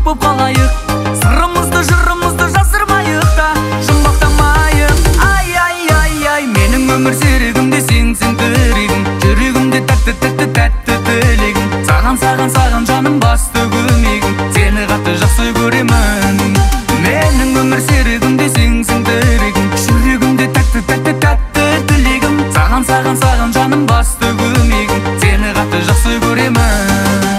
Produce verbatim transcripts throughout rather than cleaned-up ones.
боп қалайық, сырымызды жырымызды жасырмайық та, жұмбақтамайық. Ай ай ай ай, менің өмір серігімде сенсің тірегім, жүрегімде тәтті тәтті тәтті тілегім. Саған саған саған жаным басты көмегім, сені қатты жақсы көремін. Менің өмір серігімде сенсің тірегім, жүрегімде тәтті тәтті тәтті тілегім. Саған саған саған жаным басты көмегім, сені қатты жақсы көремін.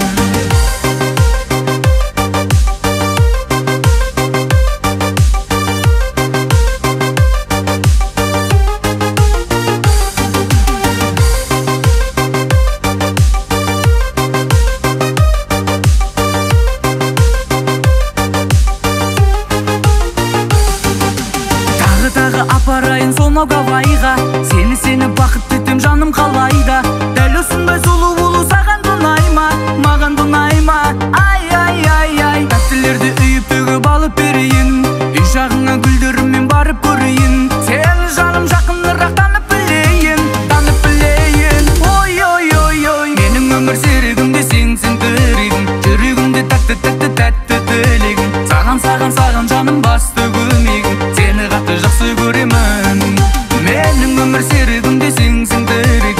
Тағы апарайын сонау Гавайға, сені сені бақытты етем жаным қалайда. Дәл осындай сұлу болу саған ұнайма, маған ұнайма. Ай ай ай ай, тәттілерді үйіп төгіп алып берейін, үй жағыңа гүлдеріммен барып көрейін. Сені жаным жақынырақ танып білейін, танып білейін. Ой ой ой ой, менің өмір серігімде сенсің тірегім, жүрегімде тәтті тәтті тәтті тілегім. Саған саған саған жаным басты көмегім, сені қатты жақсы көремін. Менің өмір серігімде сенсің тірегім,